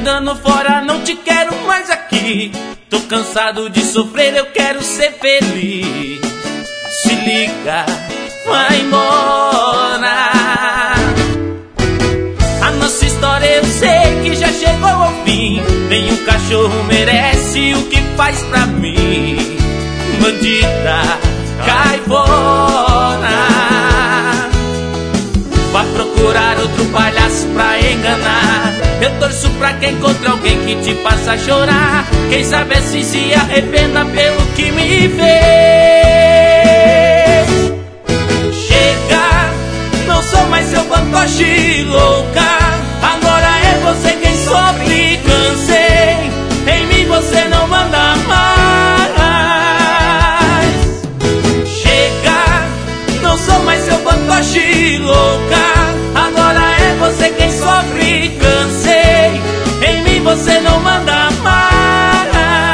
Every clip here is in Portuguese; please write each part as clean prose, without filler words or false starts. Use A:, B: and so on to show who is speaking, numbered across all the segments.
A: jogando fora, não te quero mais aqui. Tô cansado de sofrer, eu quero ser feliz. Se liga, vai embora. A nossa história eu sei que já chegou ao fim. Nenhum cachorro merece o que faz pra mim. Bandida, cai fora. Vá procurar outro palhaço pra enganar. Eu torço pra que encontre alguém que te faça chorar. Quem sabe assim se arrependa pelo que me fez. Chega, não sou mais seu fantoche louca. Agora é você quem sofre, cansei. Em mim você não manda mais. Chega, não sou mais seu fantoche louca. Agora é você quem sofre, cansei. Em mim você não manda mais.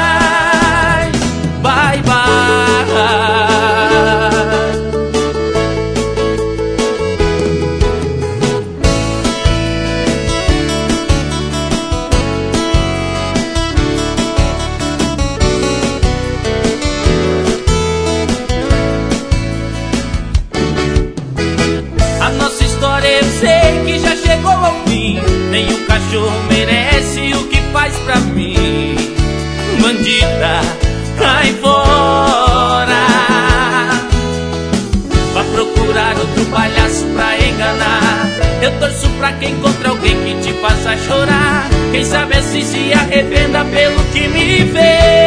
A: Bye, bye. A nossa história eu sei que já chegou ao fim. Nenhum cachorro merece o que faz pra mim. Bandida, cai fora. Vá procurar outro palhaço pra enganar. Eu torço pra que encontre alguém que te faça chorar. Quem sabe assim se arrependa pelo que me fez.